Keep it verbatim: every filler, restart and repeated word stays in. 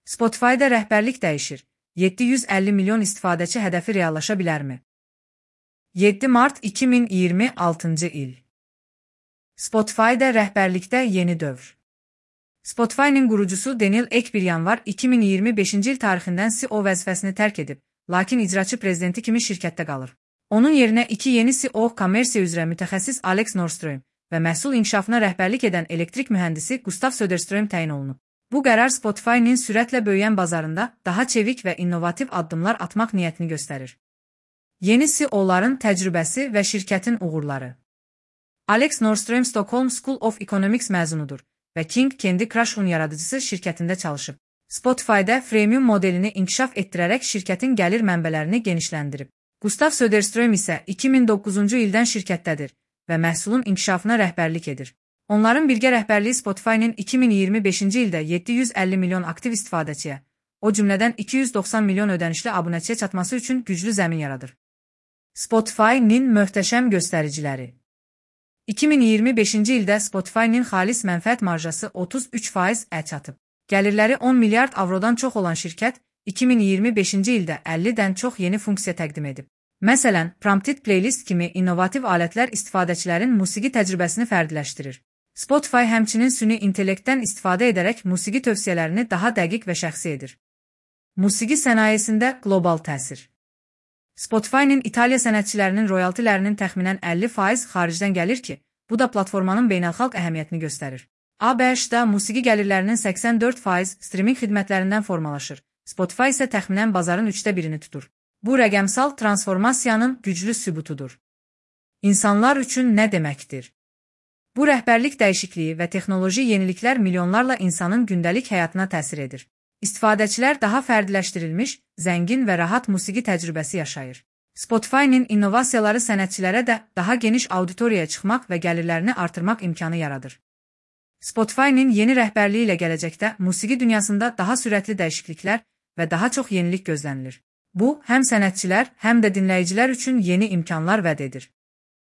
Spotify-da rəhbərlik dəyişir. yeddi yüz əlli milyon istifadəçi hədəfi reallaşa bilərmi? yeddi mart iki min iyirmi altıncı il. Spotify-da rəhbərlikdə yeni dövr. Spotify-nin qurucusu Daniel Ek bir yanvar iki min iyirmi beşinci il tarixindən C E O vəzifəsini tərk edib, lakin icraçı prezidenti kimi şirkətdə qalır. Onun yerinə iki yeni C E O, kommersiya üzrə mütəxəssis Alex Norström və məhsul inkişafına rəhbərlik edən elektrik mühəndisi Gustav Söderström təyin olunub. Bu qərar Spotify-nin sürətlə böyüyən bazarında daha çevik və innovativ addımlar atmaq niyyətini göstərir. Yeni C E O-ların təcrübəsi və şirkətin uğurları. Alex Norström Stockholm School of Economics məzunudur və King Candy Crush un yaradıcısı şirkətində çalışıb. Spotify-da freemium modelini inkişaf etdirərək şirkətin gəlir mənbələrini genişləndirib. Gustav Söderström isə iki min doqquzuncu ildən şirkətdədir və məhsulun inkişafına rəhbərlik edir. Onların birgə rəhbərliyi Spotify-nin iki min iyirmi beşinci ildə yeddi yüz əlli milyon aktiv istifadəçiyə, o cümlədən iki yüz doxsan milyon ödənişli abunəçiyə çatması üçün güclü zəmin yaradır. Spotify-nin möhtəşəm göstəriciləri. iki min iyirmi beşinci ildə Spotify-nin xalis mənfəət marjası otuz üç faiz-ə çatıb. Gəlirləri on milyard avrodan çox olan şirkət iki min iyirmi beşinci ildə əllidən çox yeni funksiya təqdim edib. Məsələn, Prompted Playlist kimi innovativ alətlər istifadəçilərin musiqi təcrübəsini fərdiləşdirir. Spotify həmçinin süni intellektdən istifadə edərək musiqi tövsiyələrini daha dəqiq və şəxsi edir. Musiqi sənayesində qlobal təsir. Spotify-nin İtaliya sənətçilərinin royaltilərinin təxminən əlli faiz xaricdən gəlir ki, bu da platformanın beynəlxalq əhəmiyyətini göstərir. A B H-da musiqi gəlirlərinin səksən dörd faiz streaming xidmətlərindən formalaşır. Spotify isə təxminən bazarın üçdə birini tutur. Bu rəqəmsal transformasiyanın güclü sübutudur. İnsanlar üçün nə deməkdir? Bu rəhbərlik dəyişikliyi və texnoloji yeniliklər milyonlarla insanın gündəlik həyatına təsir edir. İstifadəçilər daha fərdiləşdirilmiş, zəngin və rahat musiqi təcrübəsi yaşayır. Spotify-nin innovasiyaları sənətçilərə də daha geniş auditoriyaya çıxmaq və gəlirlərini artırmaq imkanı yaradır. Spotify-nin yeni rəhbərliyi ilə gələcəkdə musiqi dünyasında daha sürətli dəyişikliklər və daha çox yenilik gözlənilir. Bu, həm sənətçilər, həm də dinləyicilər üçün yeni imkanlar vəd edir.